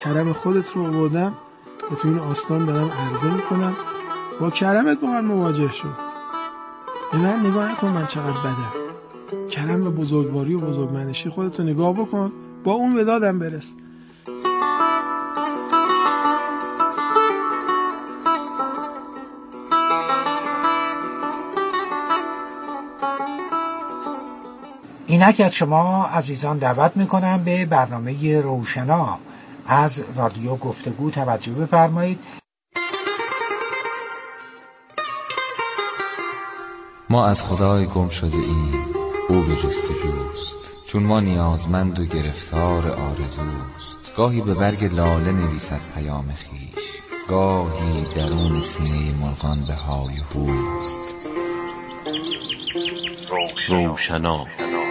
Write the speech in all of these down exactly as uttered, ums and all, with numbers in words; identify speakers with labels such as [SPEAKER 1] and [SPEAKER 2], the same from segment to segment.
[SPEAKER 1] کرم خودت رو آوردم و تو این آستان دارم عرضه میکنم، با کرمت با من مواجه شو. به من نگاه نکن من چقدر بدم. کرم و بزرگواری و بزرگمنشی خودت رو نگاه بکن، با اون ودادم برس.
[SPEAKER 2] اینک از شما عزیزان دعوت میکنم به برنامه روشنا از رادیو گفتگو توجه بفرمایید.
[SPEAKER 3] ما از خدای گم شده ایم، او به جستجوست، چون ما نیازمند و گرفتار آرزوست. گاهی به برگ لاله نویسد پیام خویش، گاهی درون سینه مرغان به های هوست.
[SPEAKER 4] روشنا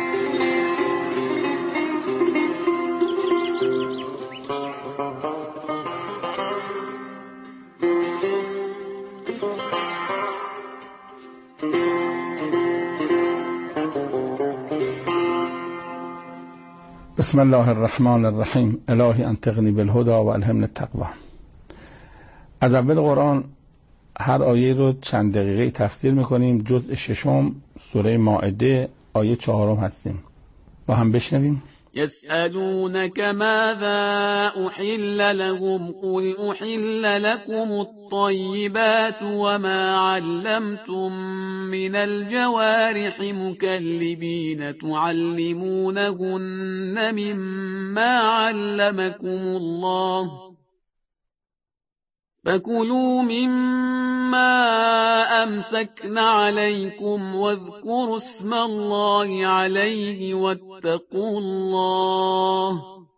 [SPEAKER 5] بسم الله الرحمن الرحیم. الهی انطقنی بالهدى و الهمنی التقوی. از اول قرآن هر آیه رو چند دقیقه تفسیر میکنیم. جزء ششم سوره مائده آیه چهارم هستیم. با هم بشنویم.
[SPEAKER 6] يسألونك ماذا أحل لهم قل أحل لكم الطيبات وما علمتم من الجوارح مكلبين تعلمونهن مما علمكم الله فكلوا مما أمسكن عليكم واذكروا اسم الله عليه واتقوا الله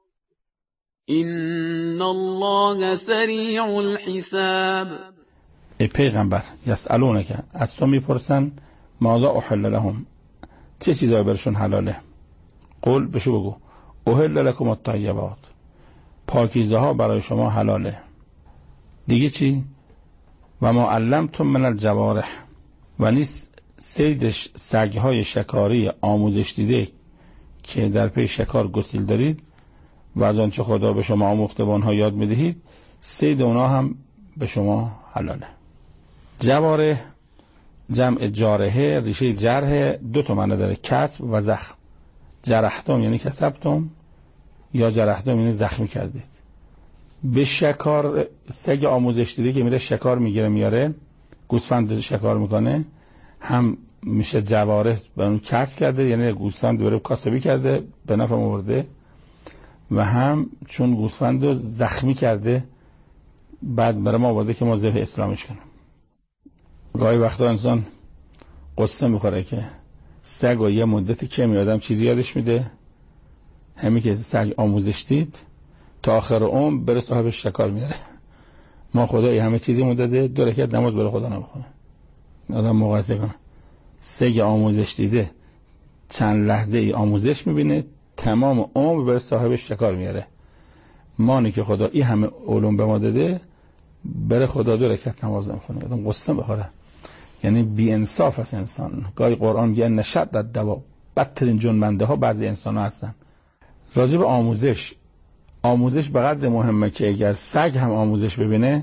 [SPEAKER 6] إن الله سریع الحساب.
[SPEAKER 5] ای پیغمبر، یسألونک، از تو میپرسن ماذا احل لهم، چه چیزایی برشون حلاله؟ قل، بشو بگو احل لکم الطیبات، پاکیزه ها برای شما حلاله. دیگه چی؟ و ما علمتم من الجوارح، و نیست صیدش سگهای شکاری آموزش دیده که در پی شکار گسیل دارید و از آنچه خدا به شما آموخته به آنها یاد میدهید، صید اونا هم به شما حلاله. جوارح جمع جارحه، ریشه جرح دو تا معنی داره، کسب و زخم. جرحتم یعنی کسبتم، یا جرحتم یعنی زخمی کردید. به شکار، سگ آموزش دیده که میره شکار میگیره میاره، گوسفند شکار میکنه، هم میشه جوارح به اون کسب کرده، یعنی گوسفند بره کاسبی کرده به نفع آورده، و هم چون گوسفند رو زخمی کرده بعد برای ما آورده که ما ذبح اسلامش کنیم. گاهی وقتا انسان قصه میخوره که سگ و یه مدتی که میادم چیزی یادش میده، همین که سگ آموزش دید تا آخر عمر بره صاحبش شکار میاره. ما خدای همه چیزی مدده، دو رکعت نماز برای خدا نمیخونه. آدم مقایسه کنه، سگ آموزش دیده چند لحظه ای آموزش میبینه، تمام عمر بره صاحبش شکار میاره. مانی که خدا این همه علوم به ما داده بره خدا دو رکعت نماز نمیخونه. آدم قصه بخوره. یعنی بی انصاف است انسان. گاهی قرآن میگه نشد الدوا، بدترین جنبنده ها بعضی انسان ها هستن. راجع به آموزش، آموزش به قدر مهمه که اگر سگ هم آموزش ببینه،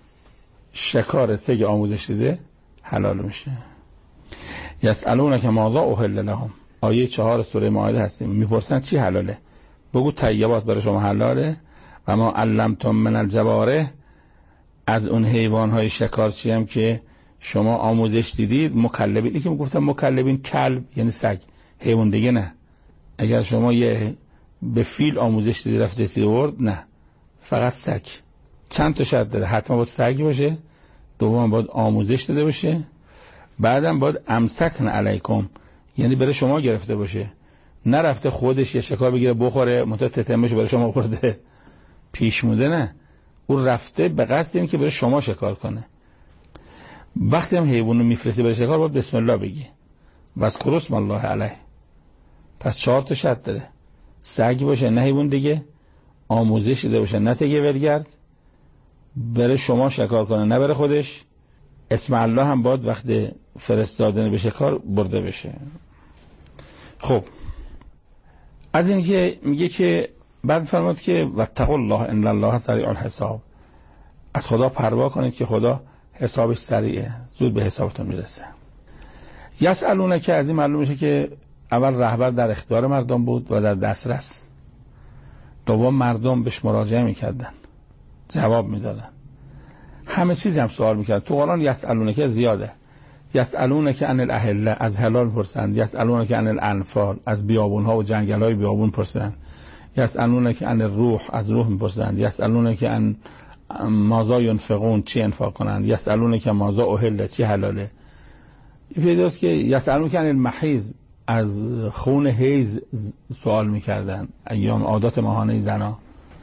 [SPEAKER 5] شکار سگ آموزش دیده حلال میشه. یسألونک ماذا احل لهم، آیه چهار سوره مائده هستیم. میپرسن چی حلاله؟ بگو طیبات برای شما حلاله. و ما علمتم من الجوارح، از اون حیوانهای شکارچی هم که شما آموزش دیدید، مکلبین. این که میگفتم مکلبین کلب یعنی سگ، حیوان دیگه نه. اگر شما یه به فیل آموزش دیدی رفته سی ورد، نه، فقط سگ. چند تا شرط داره، حتما باید سگ باشه، دوم باید آموزش داده باشه، بعدم باید امسکن علیکم، یعنی برای شما گرفته باشه، نرفته خودش یه شکار بگیره بخوره منتها تتمش برای شما خورده پیش موده، نه، او رفته به قصد این که برای شما شکار کنه. وقتی هم حیوانو میفرستی برای شکار باید بسم الله بگی، واذکروا اسم الله علیه. پس چهار تا شرط داره، سگ باشه نه حیوان دیگه، آموزش دیده باشه نه تگه ولگرد، بره شما شکار کنه نه بره خودش، اسم الله هم باید وقت فرستادن به شکار برده بشه. خب از این که میگه که بعد فرمود که واتقوا الله ان الله سریع الحساب، از خدا پروا کنید که خدا حسابش سریعه، زود به حسابتون میرسه. یسالونه که از این معلوم میشه که اول رهبر در اختیار مردم بود و در دسترس، دوم مردم بهش مراجعه میکردن، جواب میدادن، همه چیز هم سوال میکردن. تو قرآن یسالونه که زیاده، یسالونه که عن الاهله، از حلال پرسند، یسالونه که عن الانفال، از بیابون ها و جنگل های بیابون پرسند، یسالونه که عن الروح، از روح میپرسند، یسالونه که عن ماذا ينفقون، چی انفاق کنند، یسالونه که ماذا احل، چی حلاله. این پیداست که یسالونه که عن المحیض، از خون حیض سوال میکردن، ایام عادات ماهانه زنا.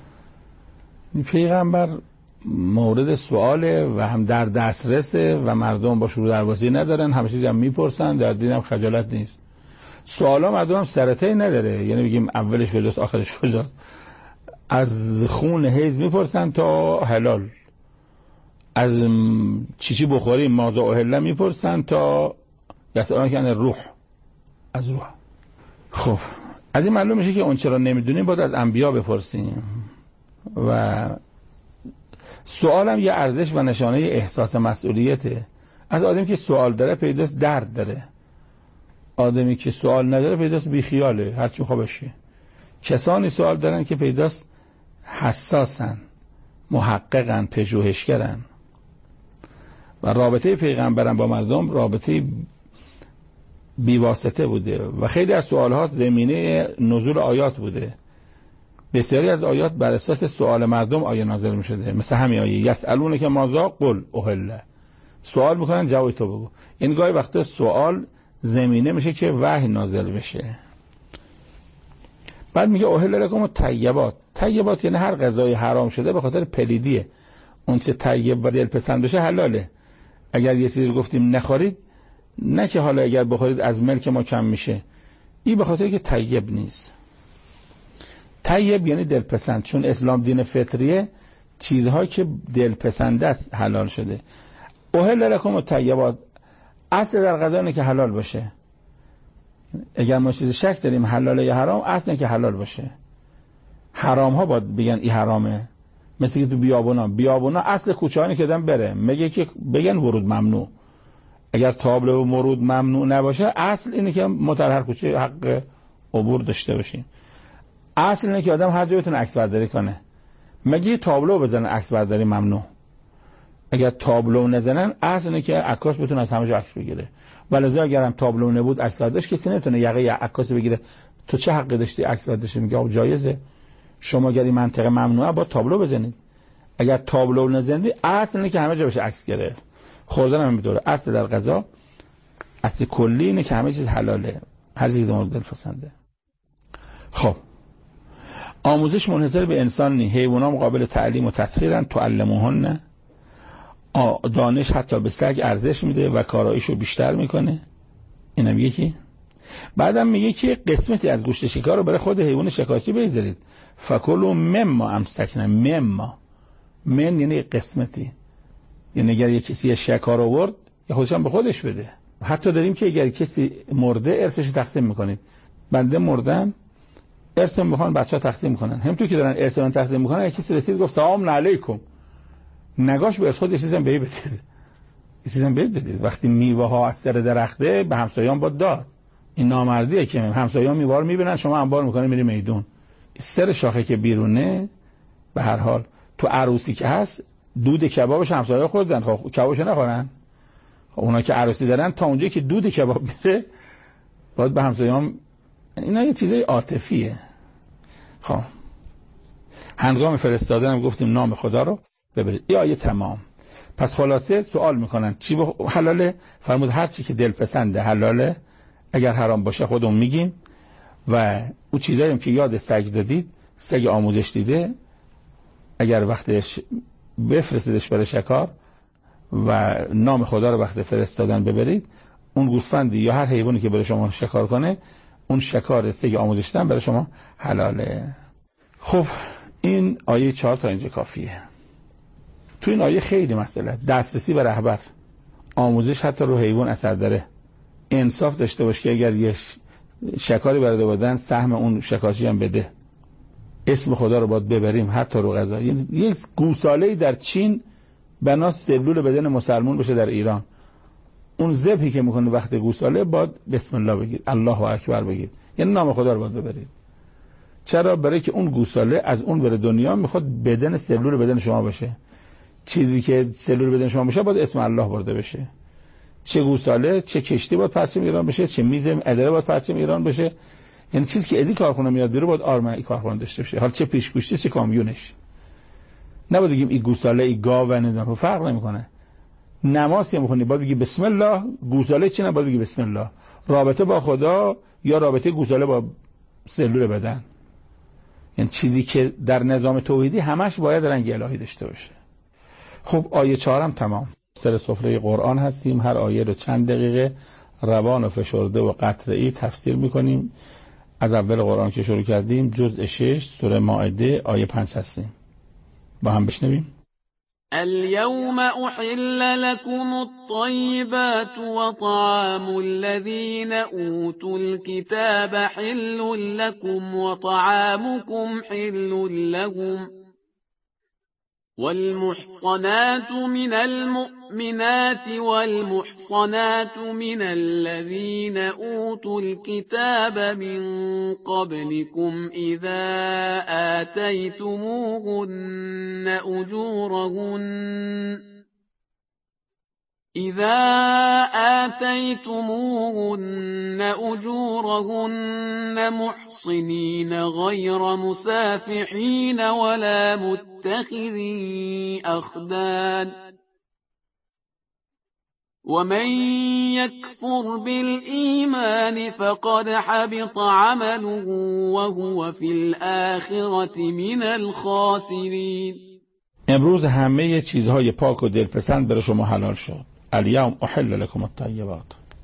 [SPEAKER 5] پیغمبر مورد سواله و هم در دسترسه و مردم با شروع درواسی ندارن، همه چیز هم میپرسن، در دین هم خجالت نیست. سوالا مردم هم سرته نداره، یعنی بگیم اولش کجاست آخرش کجاست. از خون حیض میپرسن تا حلال، از چی چی بخوریم ماذا احل میپرسن تا یسالون که روح، از روح. خب از این معلوم میشه که اون چرا نمیدونیم باید از انبیا بپرسیم. و سوالم یه ارزش و نشانه احساس مسئولیته. از آدمی که سوال داره پیداست درد داره، آدمی که سوال نداره پیداست بیخیاله، هرچی خواه بشه. کسانی سوال دارن که پیداست حساسن، محققن، پژوهشگرن. و رابطه پیغمبران با مردم رابطه بیواسطه بوده و خیلی از سوالها زمینه نزول آیات بوده. بسیاری از آیات بر اساس سوال مردم آیه نازل می شده، مثل همین آیه یسالونه که ماذا قل احل، سوال میکنن جواب تو بگو. این گاهی وقتا سوال زمینه میشه که وحی نازل بشه. بعد میگه احل لکم الطیبات، طیبات یعنی هر غذای حرام شده به خاطر پلیدیه، اون چه طیب و دلپسند بشه حلاله. اگر یه چیزی گفتیم نخورید، نه که حالا اگر بخورید از ملک ما کم میشه، این به خاطر که طیب نیست. طیب یعنی دلپسند، چون اسلام دین فطریه، چیزهایی که دلپسند است حلال شده. احل لکم الطیبات، اصل در غذا اینه که حلال باشه. اگر ما چیز شک داریم حلاله یا حرام، اصل اینه که حلال باشه. حرام ها باید بگن این حرامه، مثل که تو بیابونا بیابونا اصل کوچه‌ای که دادن بره میگه که بگن ورود ممنوع. اگر تابلو و ورود ممنوع نباشه، اصل اینه که متر کوچه حق عبور داشته باشیم. اصل اینه که آدم هر جا بتونه عکس برداری کنه. مگه تابلو بزنن عکس برداری ممنوع؟ اگر تابلو نزنن، اصل اینه که عکاس بتونه از همه جا عکس بگیره. ولذا اگر هم تابلو نبود عکس برداشت، کسی نمیتونه یقه عکاس بگیره. تو چه حقی داشتی عکس برداشت؟ میگه آب جایزه. شما اگر این منطقه ممنوعه با تابلو بزنید. اگر تابلو نزنید، اصل اینه که همه جا بشه عکس گرفت. خوردن هم میدوره. اصل در غذا، اصل کلی اینه که همه چیز حلاله، هر چیز مورد دلپسنده. خب آموزش منحصر به انسان نی، حیوانات مقابل تعلیم و تسخیرن، تعلموهن. دانش حتی به سگ ارزش میده و کاراییشو بیشتر میکنه. اینم یکی. بعدم میگه که قسمتی از گوشت شکار رو برای خود حیوان شکارچی بگذارید. فکلوا مما امسکنا، مما من یعنی قسمتی، یعنی اگر یه کسی شکار آورد یا خودش هم به خودش بده. حتی داریم که اگر کسی مرده ارثش تقسیم میکنید. بنده مردم، ارثم میخوان بچه‌ها تقسیم کنن. هم تو که دارن ارث من تقسیم میکنن، یکی کسی رسید گفت سلام علیکم، نگاش به ارث خود یه چیزی هم به بدید، یه چیزی هم به بدید. وقتی میوه ها از سر درخته به همسایه‌ام با داد، این نامردیه که همسایه‌ها میوه رو میبینن، شما انبار میکنید میری میدون. سر شاخه که بیرونه، به هر حال تو عروسی که هست دود کبابش همسایه‌ها خوردن، خب کبابش نخورن. خب اونا که عروسی دارن تا اونجایی که دود کباب میره باید به همسایه‌ام. اینا یه چیزای عاطفیه. خب هنگام فرستادن هم گفتیم نام خدا رو ببرید. این آیه تمام. پس خلاصه سوال میکنن چی بخ... حلاله؟ فرمود هر چی که دلپسنده حلاله، اگر حرام باشه خودمون میگیم. و اون چیزایی هم که یاد سگ دادید، سگ آموزش دیده، اگر وقتش بفرستیدش برای شکار و نام خدا رو وقت فرستادن ببرید، اون گوسفندی یا هر حیوانی که برای شما شکار کنه، اون شکار سگ آموزش دادن برای شما حلاله. خب این آیه چهار تا اینجا کافیه. تو این آیه خیلی مسئله، دسترسی به رهبر، آموزش حتی رو حیوان اثر داره. انصاف داشته باش که اگر یه شکاری برده بودن سهم اون شکارچی هم بده. اسم خدا رو باید ببریم حتی رو غذا. یک گوساله‌ای در چین بنا سلول بدن مسلمان بشه در ایران، اون ذبحی که میکنه وقت گوساله باید بسم الله بگید، الله اکبر بگید، یعنی نام خدا رو باید ببرید. چرا؟ برای که اون گوساله از اون ور دنیا میخواد بدن سلول بدن شما بشه. چیزی که سلول بدن شما بشه باید اسم الله برده بشه. چه گوساله، چه کشتی باید پرچم ایران بشه، چه میز اداره باید پرچم ایران بشه. یعنی چیزی که از این کارخونه میاد بیرون باید آرمه این کارخونه داشته باشه. حالا چه پیشگوشتی چه کامیونش. نباید بگیم این گوساله این گاو و فرق نمیکنه. نماز که میخونی باید بگی بسم الله، گوساله چی نه باید بگی بسم الله. رابطه با خدا یا رابطه گوساله با سلول بدن، یعنی چیزی که در نظام توحیدی همش باید رنگ الهی داشته باشه. خب آیه چهارم تمام. سر سفره قرآن هستیم، هر آیه رو چند دقیقه روان و فشرده و قطعی تفسیر میکنیم. از اول قرآن که شروع کردیم جزء شش سوره مائده آیه پنج هستیم، با هم بشنویم.
[SPEAKER 6] اليوم أحل لكم الطيبات وطعام الذين أوتوا الكتاب حل لكم وطعامكم حل لهم والمحصنات من المؤمنات والمحصنات من الذين أوتوا الكتاب من قبلكم إذا آتيتموهن أجورهن إذا آتيتموهن أجورهن محصنين غير مسافحين ولا متخذي أخدان ومن يكفر بالإيمان فقد حبط عمله وهو في الآخرة من الخاسرين.
[SPEAKER 5] امروز همه چیزهای پاک و دلپسند برای شما حلال شد. الیوم احل لکم الطیبات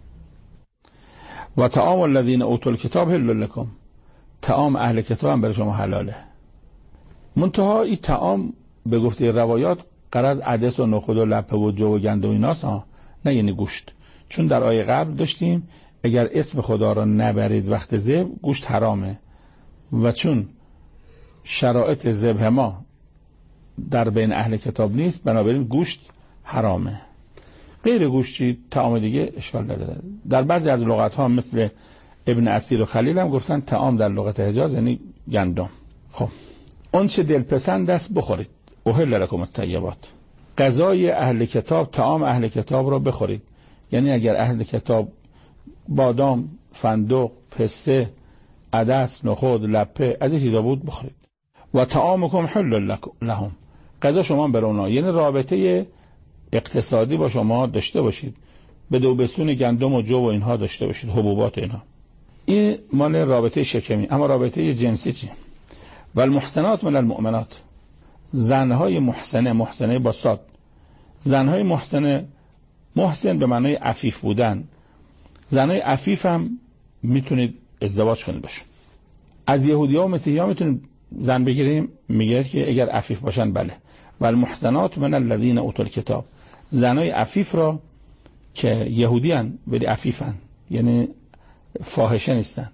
[SPEAKER 5] و طعام الذین اوتوا الکتاب حل لکم. طعام اهل کتاب هم برای شما حلاله. منتها این طعام به گفته روایات غرض عدس و نخود و لپه و جو و گندم و ایناست، نه یعنی گوشت. چون در آیه قبل داشتیم اگر اسم خدا را نبرید وقت ذبح گوشت حرامه، و چون شرایط ذبح ما در بین اهل کتاب نیست بنابراین گوشت حرامه. غیر گوشتی طعام دیگه اشکال نداره. در بعضی از لغت ها مثل ابن اسیر و خلیل هم گفتن طعام در لغت حجاز یعنی گندم. خب اون چه دلپسند است بخورید. احل لکم الطیبات، غذای اهل کتاب، طعام اهل کتاب را بخورید. یعنی اگر اهل کتاب بادام، فندق، پسته، عدس، نخود، لپه از این چیزا بود بخورید. و طعامکم حل لهم، غذا شما برای اونا، یعنی رابطه اقتصادی با شما داشته باشید. به دو بستون گندم و جو و اینها داشته باشید، حبوبات اینها. این مال رابطه شکمی. اما رابطه جنسی چی؟ و المحسنات من المؤمنات، زنهای محسنه، محسنه با صاد، زنهای محسنه، محسن به معنای عفیف بودن. زنهای عفیف هم میتونید ازدواج کنید باشون. از یهودی ها و مسیحی ها میتونید زن بگیریم، میگه که اگر عفیف باشن بله. و المحسنات من الذین اوتوا الکتاب، زنهای عفیف را که یهودی هن ولی عفیفن، یعنی فاحشه نیستن،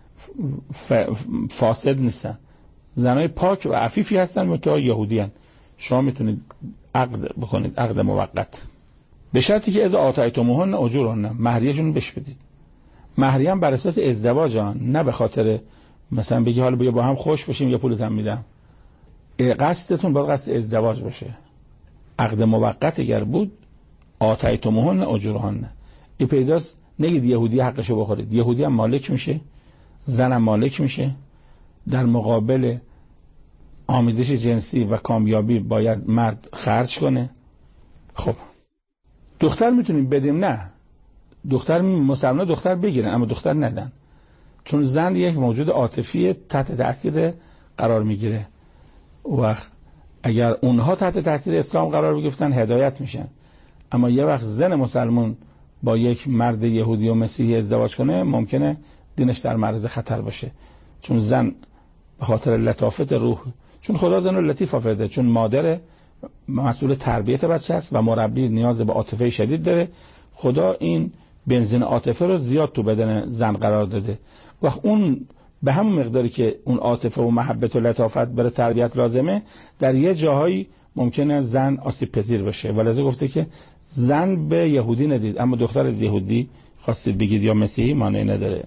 [SPEAKER 5] فاسد نیستن، زنهای پاک و عفیفی هستن متأ یهودی هن. شما میتونید عقد بکنید، عقد موقت، به شرطی که از آتیتموهن اجورهن، مهریه‌شون بش بدید. مهریه هم بر اساس ازدواج هن، نه به خاطر مثلا بگی حالا بیا با هم خوش بشیم یا پولت هم میدم. قصدتون باید قصد ازدواج باشه. عقد موقت اگر بود آتیتموهن اجورهن، این پیداست. نگید یهودی حقشو بخورید، یهودی هم مالک میشه، زن هم مالک میشه. در مقابل آمیزش جنسی و کامیابی باید مرد خرج کنه. خب دختر میتونیم بدیم؟ نه، دختر مسلمان دختر بگیرن اما دختر ندن، چون زن یک موجود عاطفی تحت تاثیر قرار میگیره. وقت اگر اونها تحت تاثیر اسلام قرار بگیرن هدایت میشن. اما یه وقت زن مسلمان با یک مرد یهودی و مسیحی ازدواج کنه ممکنه دینش در معرض خطر باشه، چون زن به خاطر لطافت روح، چون خدا زن رو لطیف آفریده، چون مادر مسئول تربیت بچه است و مربی نیاز به عاطفه شدید داره. خدا این بنزین عاطفه رو زیاد تو بدن زن قرار داده. وقت اون به همون مقداری که اون عاطفه و محبت و لطافت برای تربیت لازمه، در یه جاهایی ممکنه زن آسیب پذیر بشه. ولذا گفته که زن به یهودی ندید اما دختر از یهودی خواستید بگید یا مسیحی مانعی نداره.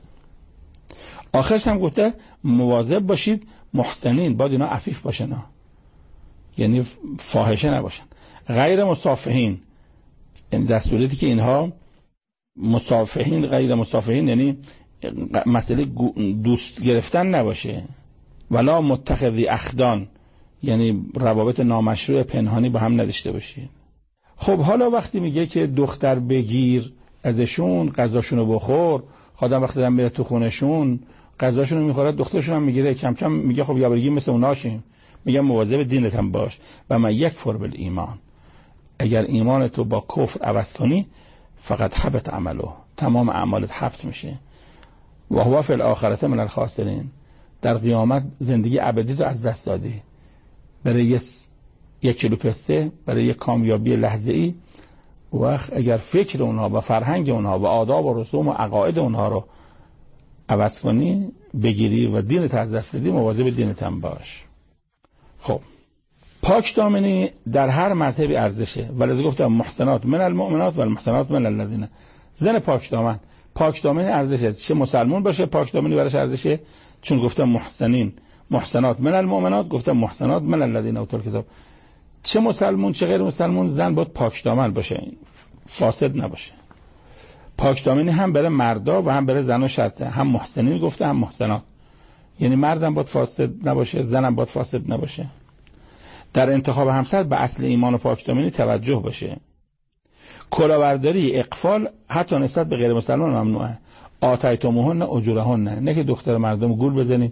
[SPEAKER 5] آخرش هم گفته مواظب باشید محسنین، باید اینا عفیف باشن، یعنی فاحشه نباشن، غیر مصافحین، یعنی در صورتی که اینها مصافحین غیر مصافحین یعنی مسئله دوست گرفتن نباشه، ولا متخذی اخدان، یعنی روابط نامشروع پنهانی با هم نداشته باشید. خب حالا وقتی میگه که دختر بگیر ازشون، غذاشونو بخور، خودم وقتی دارم میره تو خونشون غذاشونو میخوره، دخترشون هم میگیره، کم کم میگه خب یا بگیم مثل اوناشیم. میگم مواظب دینت هم باش. و من یکفر بالایمان، اگر ایمان تو با کفر عوض کنی فقط حبط عمله، تمام اعمالت حبط میشه. و هو فی الاخرة من الخاسرین، در قیامت زندگی ابدی تو از دست دادی برای یک کیلو پسته، برای یک کامیابی لحظه‌ای. و اگر فکر اونها و فرهنگ اونها و آداب و رسوم و عقاید اونها رو عوض کنی، بگیری و دینت از دست بدی، مواظب دینت هم باش. خب پاک دامنی در هر مذهبی ارزشه، ولی گفتم محسنات من المؤمنات و المحسنات من الذین، زن پاک دامن، پاک دامنی ارزشه، چه مسلمون باشه پاک دامنی براش ارزشه، چون گفتم محسنین محسنات من المؤمنات، گفتم محسنات من الذین اوتوا الکتاب، چه مسلمون چه غیر مسلمون زن باید پاک دامن باشه، فاسد نباشه. پاک دامنی هم برای مردا و هم برای زنا شرطه، هم محسنین گفته هم محسنات، یعنی مردم باید فاسد نباشه، زنم باید فاسد نباشه. در انتخاب همسر به اصل ایمان و پاک دامنی توجه باشه. کلاهبرداری، اقفال حتی نسبت به غیر مسلمان ممنوعه. آتیتموهن اجورهن، نه که دختر مردم گول بزنی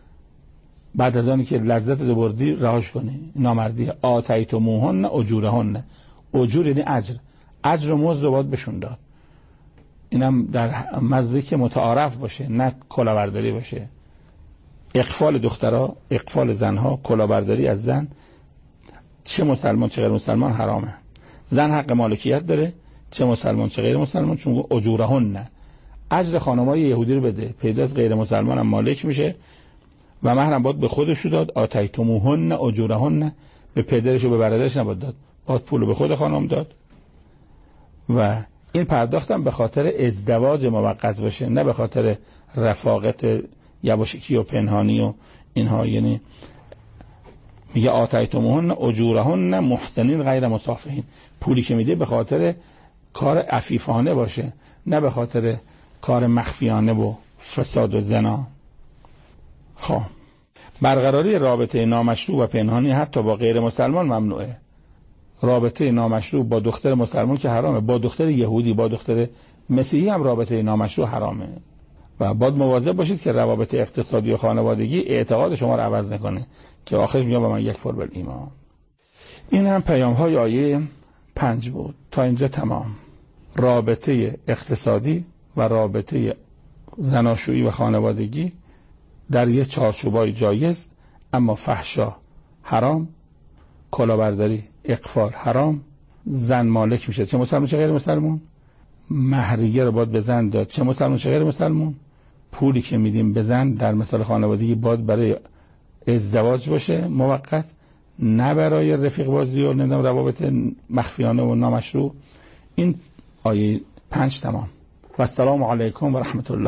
[SPEAKER 5] بعد از آنی که لذت دو بردی رهاش کنی، نامردی. آتیتموهن اجورهن، اجور یعنی اجر، اجر و مزد باید بهشون داد. اینم در مزدی که متعارف باشه، نه کلاهبرداری باشه. اقفال دخترها، اقفال زنها، کلاهبرداری از زن، چه مسلمان چه غیر مسلمان حرامه. زن حق مالکیت داره، چه مسلمان چه غیر مسلمان، چون اجورهن نه، اجر خانمای یهودی رو بده، پیداست غیر مسلمان هم مالک میشه و مهرم باید به خودش داد. آتیتموهن اجورهن، به پدرش و به برادرش نباید داد، باید پولو به خود خانم داد. و این پرداختم به خاطر ازدواج موقت باشه، نه به خاطر رفاقت یواشکی و پنهانی و اینها. یعنی میگه آتیتموهن اجورهن محسنین غیر مصافحین، پولی که میده به خاطر کار عفیفانه باشه، نه به خاطر کار مخفیانه و فساد و زنا. خب برقراری رابطه نامشروع و پنهانی حتی با غیر مسلمان ممنوعه. رابطه نامشروع با دختر مسلمان که حرامه، با دختر یهودی، با دختر مسیحی هم رابطه نامشروع حرامه. و باید مواظب باشید که روابط اقتصادی و خانوادگی اعتقاد شما رو عوض نکنه، که آخرش میگم با من یکفر بالایمان. این هم پیام های آیه پنج بود. تا اینجا تمام. رابطه اقتصادی و رابطه زناشویی و خانوادگی در یه چارچوبای جایز، اما فحشا حرام، کلاهبرداری اقفال حرام، زن مالک میشه چه مسلمان چه غیر مسلمان، مهریه رو باید به زن داد چه مسلمان چه غیر مسلمان، پولی که میدیم به زن در مثال خانوادگی باید برای ازدواج باشه موقت، نه برای رفیق بازی و نمیدونم روابط مخفیانه و نامشروع. این آیه پنج تمام. و السلام علیکم و رحمت الله.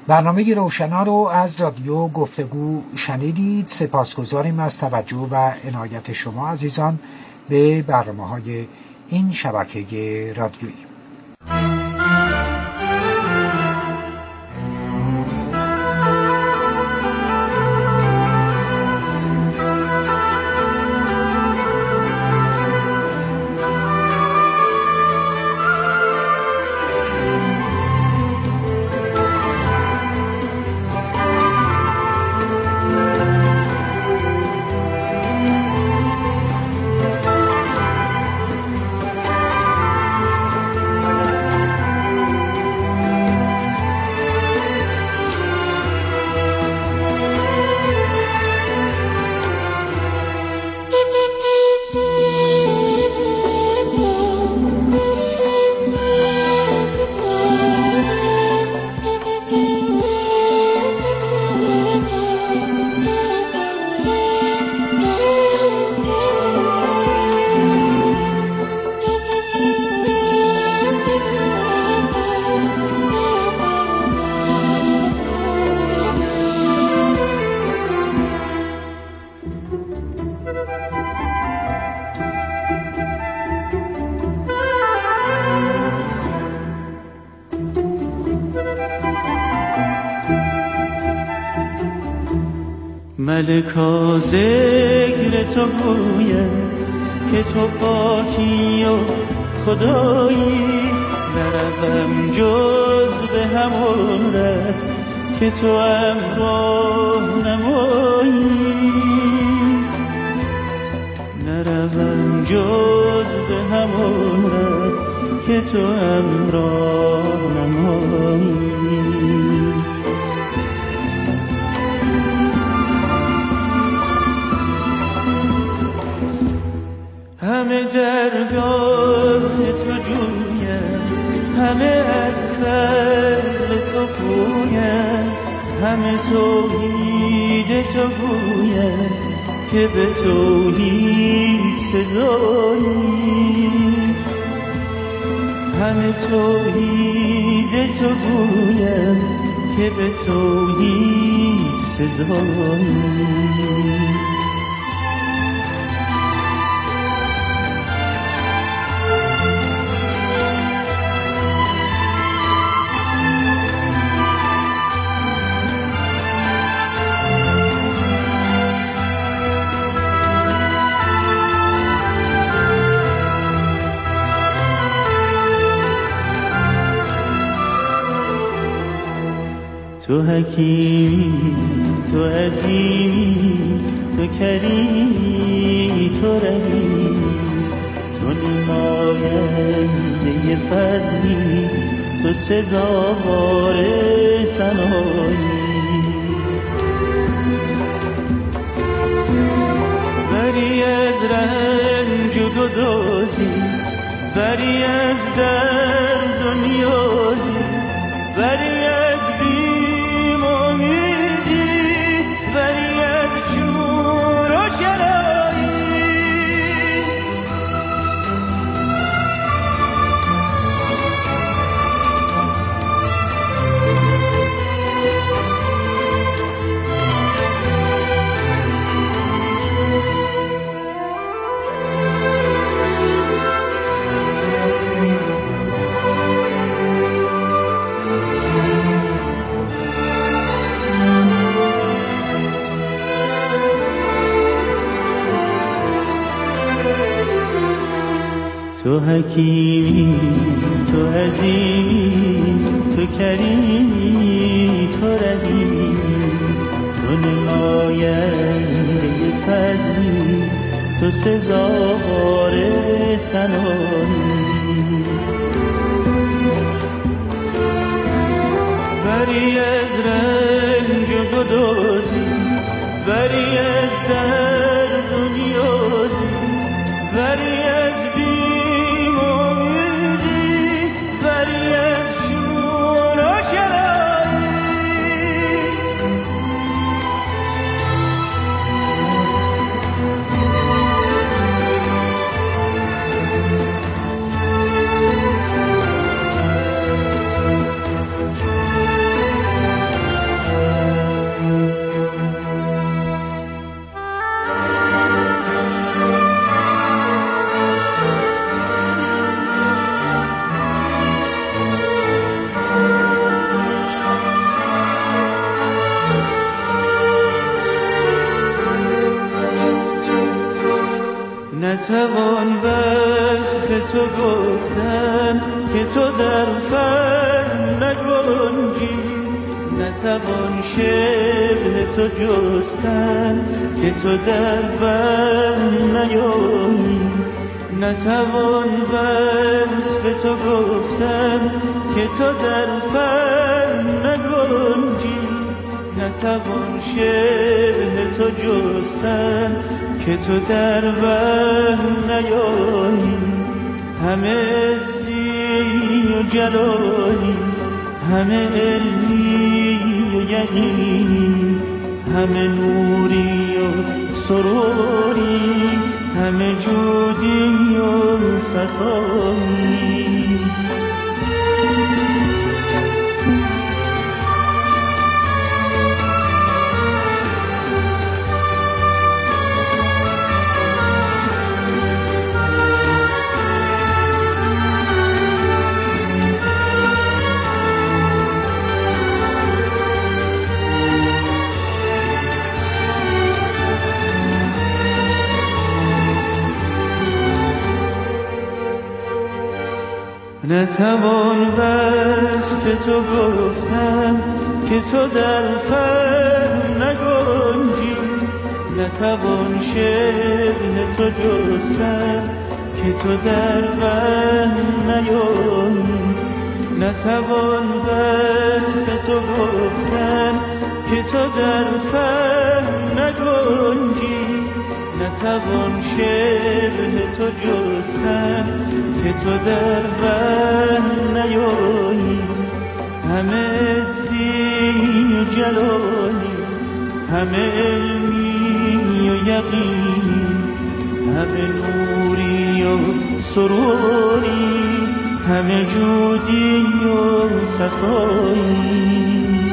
[SPEAKER 2] برنامه روشنا رو از رادیو گفتگو شنیدید. سپاسگزاریم از توجه و عنایت شما عزیزان به برنامه‌های این شبکه رادیویی.
[SPEAKER 7] ملکا ذکر تو گوید که تو پاکی و خدایی، نروم جز به همون ره که تو امراه نمایی، نروم جز به همون ره که تو امراه نمایی. همه درگاه تو جویم، همه از فضل تو پویم، همه توحید تو گویم که به توحید سزایی، همه توحید تو گویم که به توحید سزایی. تو حکیمی، تو عظیمی، تو کریمی، تو رحیمی، تو نماینده فضلی، تو سزاوار ثنایی. بری از رنج و گدازی، بری از درد و نیازی، بری از بیم و امیدی، بری از چور و چرایی. تو حکیمی، تو عظیمی، تو کریمی، تو رحیمی، تو نماینده فضلی، تو سزاوار ثنایی. بری از رنج و گدازی، بری از درد و نیازی، بری از بیم و امیدی، بری از چون و چرایی. نتوان وصف تو گفتن که تو در فن نگنجی، نتوان شبه تو جستن که تو در فن نیایی، نتوان وصف تو گفتن که تو در فن نگنجی، نتوان شبه تو جستن که تو در وهم نیایی. همه عزی و جلالی، همه علمی و یقینی، همه نوری و سروری، همه جودی و سخایی. نتوان وصف تو گفتن که تو در فهم نگنجی، نتوان شبه تو جستن که تو در وهم نیایی، نتوان وصف تو گفتن که تو در فهم نگنجی، نتوان شبه تو جستن که تو در وهم نیایی. همه عزی و جلالی، همه علمی و یقینی، همه نوری و سروری، همه جودی و سخایی.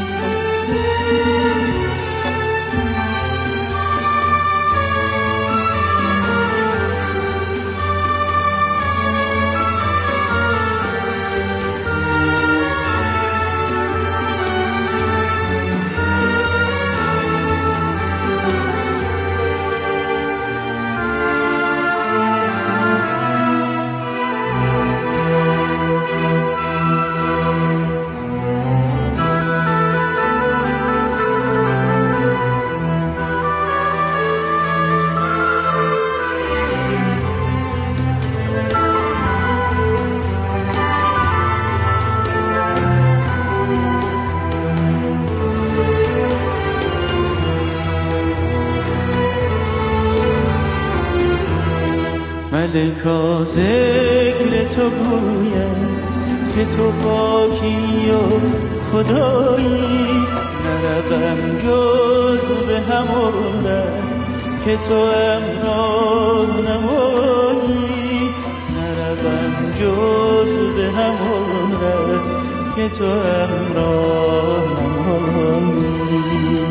[SPEAKER 7] ملکا ذکر تو گویم که تو پاکی و خدایی، نروم جز به همون ره که تو امراه نمایی، نروم جز به همون ره که تو امراه نمایی.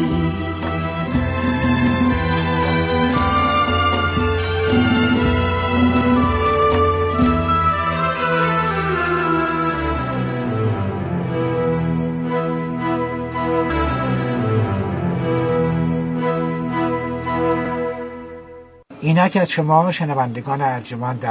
[SPEAKER 2] اینک از شما شنوندگان ارجمند